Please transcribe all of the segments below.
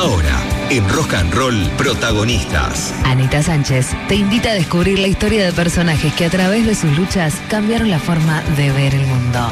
Ahora, en Rock and Roll, protagonistas. Anita Sánchez te invita a descubrir la historia de personajes que a través de sus luchas cambiaron la forma de ver el mundo.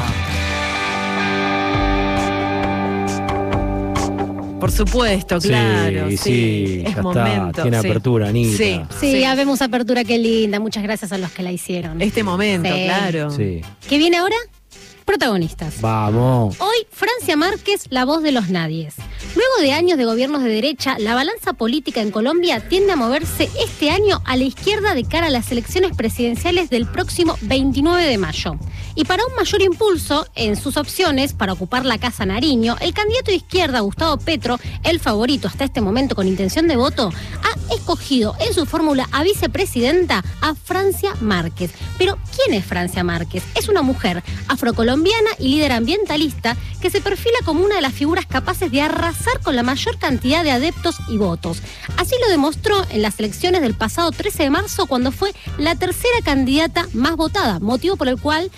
Por supuesto, claro. Sí, es ya momento. está. Tiene apertura, Anita. Sí, habemos apertura, qué linda. Muchas gracias a los que la hicieron. Este momento, claro. Sí. ¿Qué viene ahora? Protagonistas. Vamos. Hoy, Francia Márquez, la voz de los nadies. Luego de años de gobiernos de derecha, la balanza política en Colombia tiende a moverse este año a la izquierda de cara a las elecciones presidenciales del próximo 29 de mayo. Y para un mayor impulso en sus opciones para ocupar la Casa Nariño, el candidato de izquierda, Gustavo Petro, el favorito hasta este momento con intención de voto, ha escogido en su fórmula a vicepresidenta a Francia Márquez. Pero, ¿quién es Francia Márquez? Es una mujer afrocolombiana y líder ambientalista que se perfila como una de las figuras capaces de arrasar con la mayor cantidad de adeptos y votos. Así lo demostró en las elecciones del pasado 13 de marzo, cuando fue la tercera candidata más votada, motivo por el cual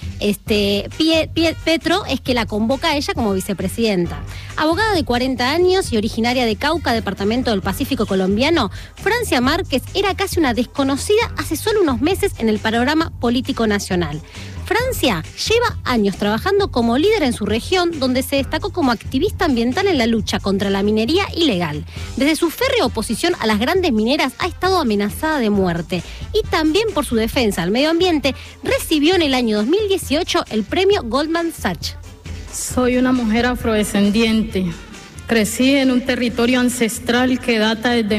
Petro es que la convoca a ella como vicepresidenta. Abogada de 40 años y originaria de Cauca, departamento del Pacífico colombiano, Francia Márquez era casi una desconocida hace solo unos meses en el panorama político nacional. Francia lleva años trabajando como líder en su región, donde se destacó como activista ambiental en la lucha contra la minería ilegal. Desde su férrea oposición a las grandes mineras ha estado amenazada de muerte, y también por su defensa al medio ambiente recibió en el año 2018 el premio Goldman Sachs. Soy una mujer afrodescendiente. Crecí en un territorio ancestral que data desde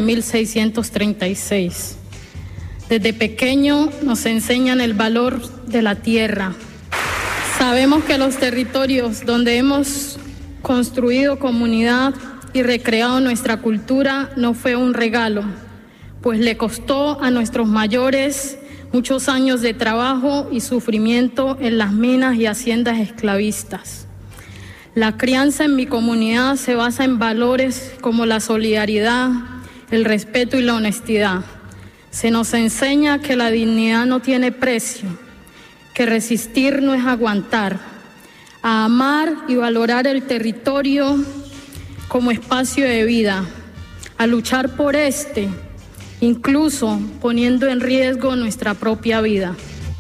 1636. Desde pequeño nos enseñan el valor de la tierra. Sabemos que los territorios donde hemos construido comunidad y recreado nuestra cultura no fue un regalo, pues le costó a nuestros mayores muchos años de trabajo y sufrimiento en las minas y haciendas esclavistas. La crianza en mi comunidad se basa en valores como la solidaridad, el respeto y la honestidad. Se nos enseña que la dignidad no tiene precio, que resistir no es aguantar, a amar y valorar el territorio como espacio de vida, a luchar por este, incluso poniendo en riesgo nuestra propia vida.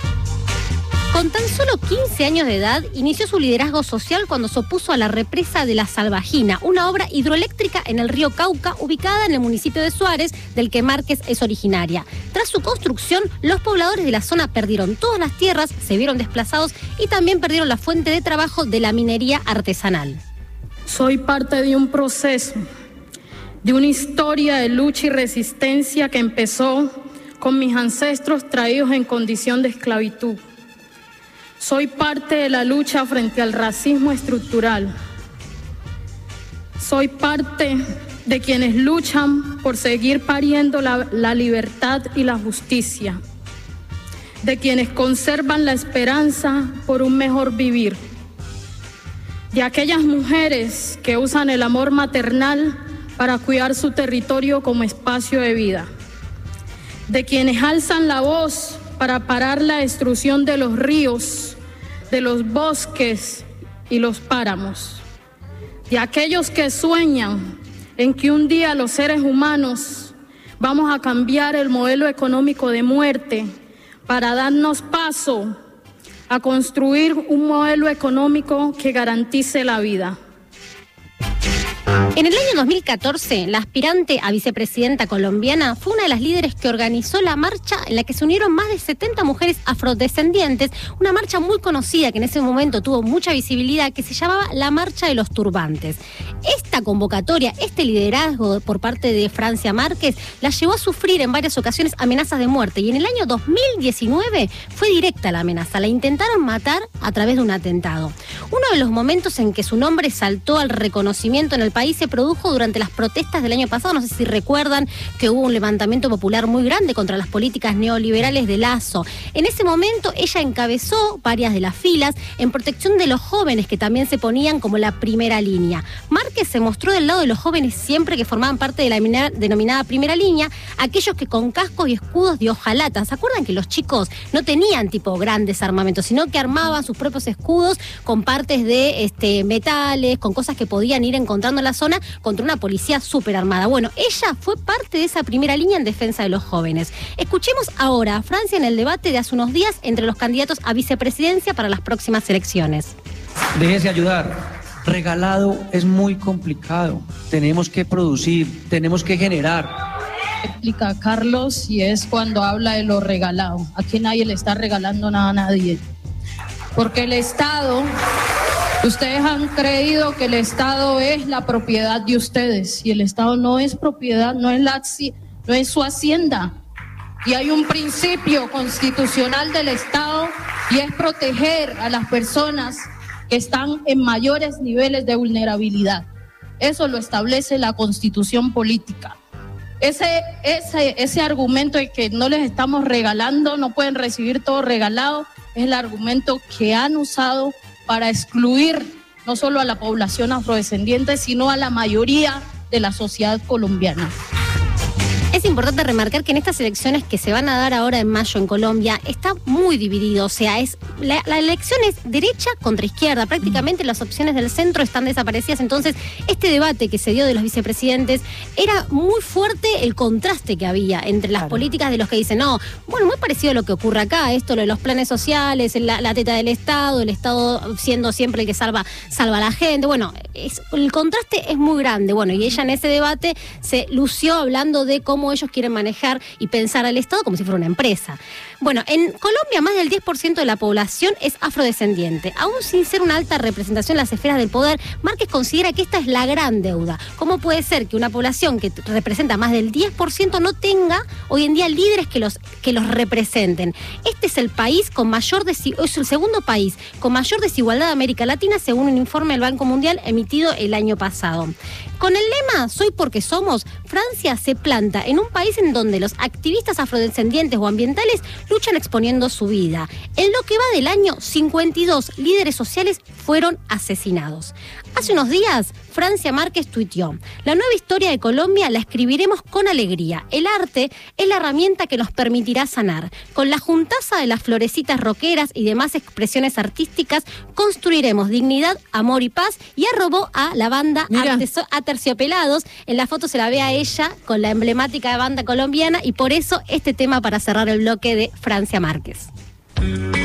Con tan solo 15 años de edad, inició su liderazgo social cuando se opuso a la represa de La Salvajina, una obra hidroeléctrica en el río Cauca, ubicada en el municipio de Suárez, del que Márquez es originaria. Tras su construcción, los pobladores de la zona perdieron todas las tierras, se vieron desplazados y también perdieron la fuente de trabajo de la minería artesanal. Soy parte de un proceso, de una historia de lucha y resistencia que empezó con mis ancestros traídos en condición de esclavitud. Soy parte de la lucha frente al racismo estructural. Soy parte de quienes luchan por seguir pariendo la libertad y la justicia, de quienes conservan la esperanza por un mejor vivir, de aquellas mujeres que usan el amor maternal para cuidar su territorio como espacio de vida, de quienes alzan la voz para parar la destrucción de los ríos, de los bosques y los páramos, de aquellos que sueñan en que un día los seres humanos vamos a cambiar el modelo económico de muerte para darnos paso a construir un modelo económico que garantice la vida. En el año 2014, la aspirante a vicepresidenta colombiana fue una de las líderes que organizó la marcha en la que se unieron más de 70 mujeres afrodescendientes, una marcha muy conocida que en ese momento tuvo mucha visibilidad, que se llamaba la Marcha de los Turbantes. Esta convocatoria, este liderazgo por parte de Francia Márquez, la llevó a sufrir en varias ocasiones amenazas de muerte, y en el año 2019 fue directa la amenaza, la intentaron matar a través de un atentado. Uno de los momentos en que su nombre saltó al reconocimiento en el país se produjo durante las protestas del año pasado. No sé si recuerdan que hubo un levantamiento popular muy grande contra las políticas neoliberales de Lasso. En ese momento ella encabezó varias de las filas en protección de los jóvenes, que también se ponían como la primera línea. Márquez se mostró del lado de los jóvenes siempre que formaban parte de la denominada primera línea, aquellos que con cascos y escudos de hojalata. ¿Se acuerdan que los chicos no tenían tipo grandes armamentos, sino que armaban sus propios escudos con partes de metales, con cosas que podían ir encontrando en la zona Barcelona contra una policía súper armada. Bueno, ella fue parte de esa primera línea en defensa de los jóvenes. Escuchemos ahora a Francia en el debate de hace unos días entre los candidatos a vicepresidencia para las próximas elecciones. Déjese ayudar. Regalado es muy complicado. Tenemos que producir, tenemos que generar. Explica Carlos, y es cuando habla de lo regalado. Aquí nadie le está regalando nada a nadie. Porque el Estado, ustedes han creído que el Estado es la propiedad de ustedes, y el Estado no es propiedad, no es su hacienda. Y hay un principio constitucional del Estado, y es proteger a las personas que están en mayores niveles de vulnerabilidad. Eso lo establece la Constitución política. Ese argumento de que no les estamos regalando, no pueden recibir todo regalado, es el argumento que han usado para excluir no solo a la población afrodescendiente, sino a la mayoría de la sociedad colombiana. Es importante remarcar que en estas elecciones que se van a dar ahora en mayo en Colombia está muy dividido, o sea, la elección es derecha contra izquierda, prácticamente las opciones del centro están desaparecidas, entonces este debate que se dio de los vicepresidentes era muy fuerte el contraste que había entre las políticas de los que dicen, no, bueno, muy parecido a lo que ocurre acá, esto, lo de los planes sociales, la teta del Estado, el Estado siendo siempre el que salva a la gente, bueno, el contraste es muy grande, bueno, y ella en ese debate se lució hablando de cómo ellos quieren manejar y pensar al Estado como si fuera una empresa. Bueno, en Colombia más del 10% de la población es afrodescendiente. Aún sin ser una alta representación en las esferas del poder, Márquez considera que esta es la gran deuda. ¿Cómo puede ser que una población que representa más del 10% no tenga hoy en día líderes que los representen? Este es el país con mayor es el segundo país con mayor desigualdad de América Latina, según un informe del Banco Mundial emitido el año pasado. Con el lema "Soy porque somos", Francia se planta en un país en donde los activistas afrodescendientes o ambientales luchan exponiendo su vida. En lo que va del año, 52 líderes sociales fueron asesinados. Hace unos días, Francia Márquez tuiteó: "La nueva historia de Colombia la escribiremos con alegría. El arte es la herramienta que nos permitirá sanar. Con la juntaza de las florecitas roqueras y demás expresiones artísticas, construiremos dignidad, amor y paz", y arrobó a la banda Aterciopelados. En la foto se la ve a ella con la emblemática banda colombiana, y por eso este tema para cerrar el bloque de Francia Márquez.